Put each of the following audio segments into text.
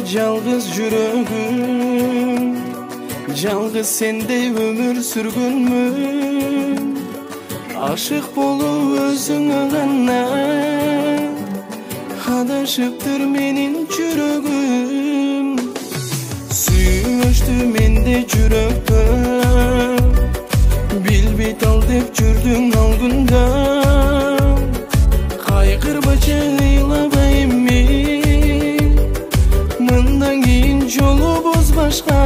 жалгыз жүрөгүм, жалгыз сенде өмүр сүргөнмүн. Ашык болуп өзүңө гана адашыптыр менин жүрөгүм. Сүйүштү менде жүрөктө, билбейт ал деп жүрдүң алдында. Кайгырбачы ыйлабайм мен, мындан кийин жолубуз башка.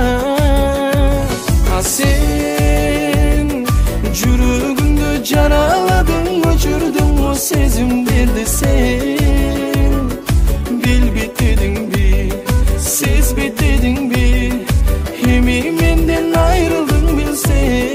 Сен жүрөгүмдү жараладың, өчүрдүң о сезимдерди. Сен билбейт дедиңби, сезбейт дедиңби, эми менден айрылдың билсең.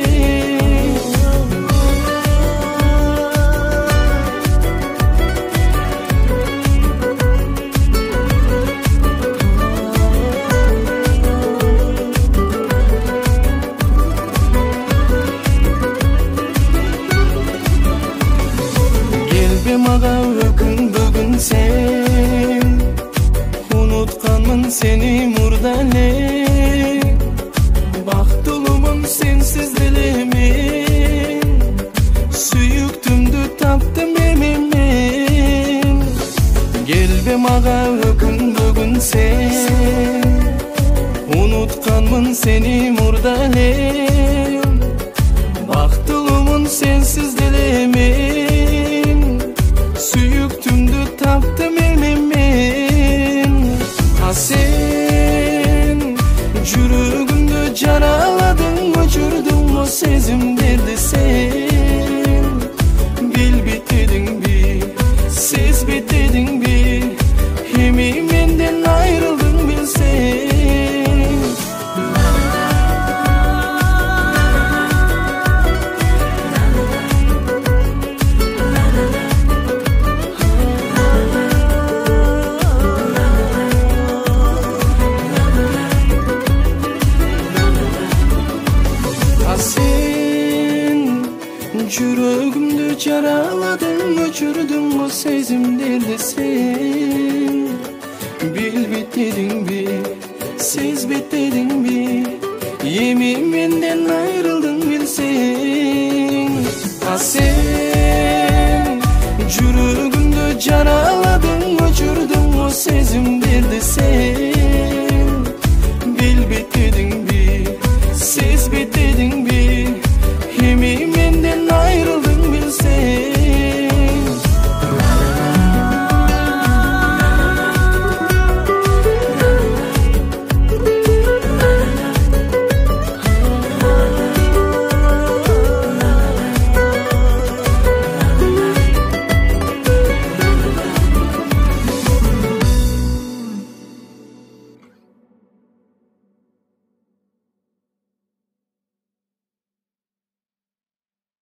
Мага өкүн бүгүн сен, уnuтканмын сени мурда эле. Бактылуумун сенсиз деле мен, сүйүктүмдү таптым эми мен. Келбе мага өкүн бүгүн сен, уnuтканмын сени мурда эле. Бактылуумун сенсиз деле мен, сүйүктүмдү таптым эми мен. Сен жүрөгүмдү жараладың, өчүрдүң о сезимдерди. Сен билбейт дедиңби, сезбейт дедиңби, эми менден айрылдың билсең. Sen жүрөгүмдү жараладың, өчүрдүң о сезимдерди. Сен билбейт дедиңби, сезбейт дедиңби, эми менден айрылдың билсең. Сен жүрөгүмдү жараладың, өчүрдүң о сезимдерди. Сен билбейт дедиңби, сезбейт дедиңби,